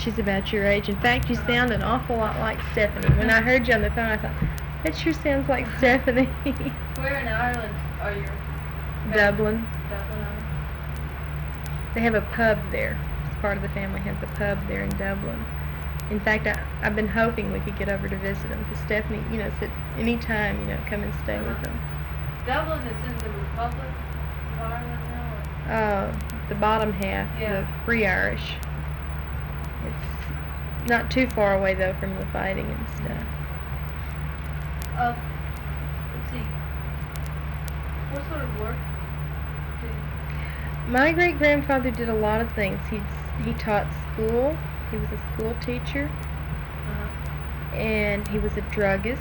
she's about your age. In fact, you sound an awful lot like Stephanie. When I heard you on the phone, I thought, that sure sounds like Stephanie. Where in Ireland are you? Dublin. Dublin, Ireland. They have a pub there. Part of the family has a pub there in Dublin. In fact, I've been hoping we could get over to visit them, because Stephanie, said anytime, come and stay with them. Dublin is in the Republic of Ireland now? The bottom half, Yeah. the Free Irish. It's not too far away, though, from the fighting and stuff. Let's see. What sort of work did My great-grandfather did a lot of things. He taught school. He was a school teacher. And he was a druggist.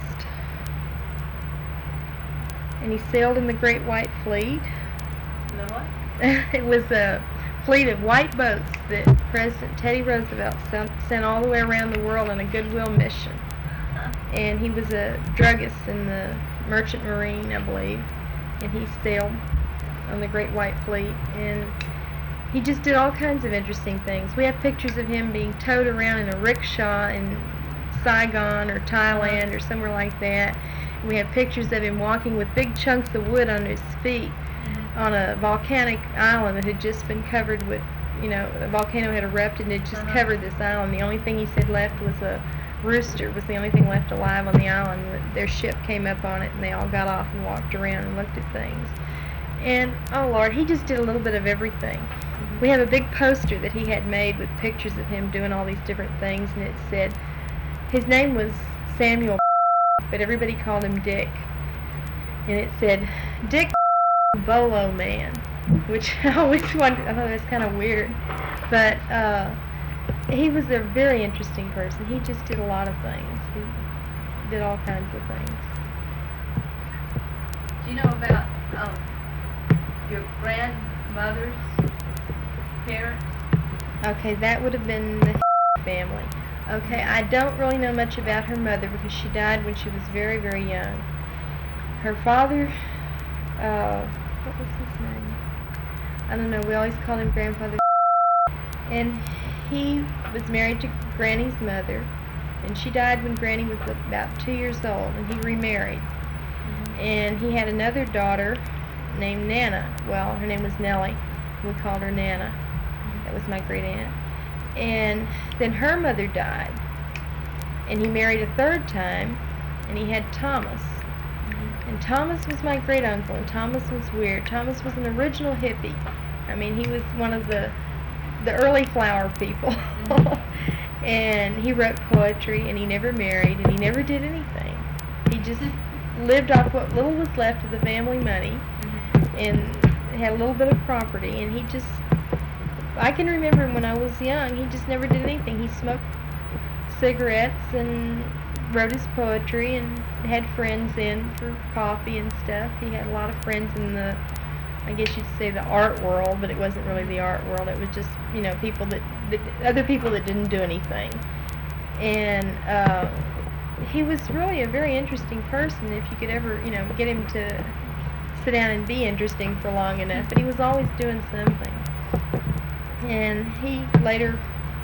And he sailed in the Great White Fleet. The what? It was a fleet of white boats that President Teddy Roosevelt sent all the way around the world on a goodwill mission. And he was a druggist in the Merchant Marine, I believe. And he sailed on the Great White Fleet. And he just did all kinds of interesting things. We have pictures of him being towed around in a rickshaw in Saigon or Thailand or somewhere like that. And we have pictures of him walking with big chunks of wood under his feet on a volcanic island that had just been covered with, a volcano had erupted and it just covered this island. The only thing he said left was a rooster, was the only thing left alive on the island. Their ship came up on it and they all got off and walked around and looked at things. And, oh Lord, he just did a little bit of everything. We have a big poster that he had made with pictures of him doing all these different things, and it said, his name was Samuel, but everybody called him Dick. And it said, Dick Bolo Man, which I always wondered, I thought it was kind of weird. But he was a very interesting person. He just did a lot of things. He did all kinds of things. Do you know about your grandmother's parents? Okay, that would have been the family. Okay, I don't really know much about her mother because she died when she was very, very young. Her father, what was his name? I don't know, we always called him Grandfather. And he was married to Granny's mother, and she died when Granny was about 2 years old, and he remarried. And he had another daughter named Nana. Well, her name was Nellie. We called her Nana. That was my great aunt. And then her mother died. And he married a third time, and he had Thomas. And Thomas was my great uncle, and Thomas was weird. Thomas was an original hippie. I mean, he was one of the early flower people. And he wrote poetry, and he never married, and he never did anything. He just lived off what little was left of the family money, and had a little bit of property, and he just, I can remember him when I was young, he just never did anything. He smoked cigarettes and wrote his poetry and had friends in for coffee and stuff. He had a lot of friends in the, I guess you'd say, the art world, but it wasn't really the art world. It was just, people that other people that didn't do anything. And he was really a very interesting person if you could ever, get him to sit down and be interesting for long enough. But he was always doing something. And he later,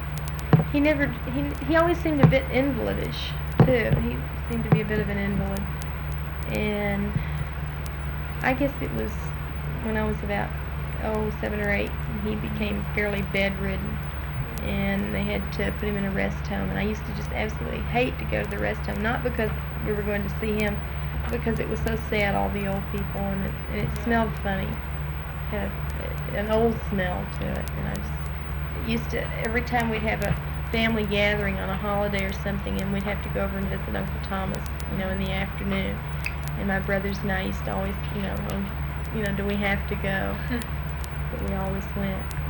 he always seemed a bit invalidish, too. He seemed to be a bit of an invalid. And I guess it was when I was about, 7 or 8, and he became fairly bedridden. And they had to put him in a rest home. And I used to just absolutely hate to go to the rest home, not because we were going to see him, but because it was so sad, all the old people, and it smelled funny. It had an old smell to it. And I just used to, every time we'd have a family gathering on a holiday or something, and we'd have to go over and visit Uncle Thomas, in the afternoon. And my brothers and I used to always, do we have to go? But we always went.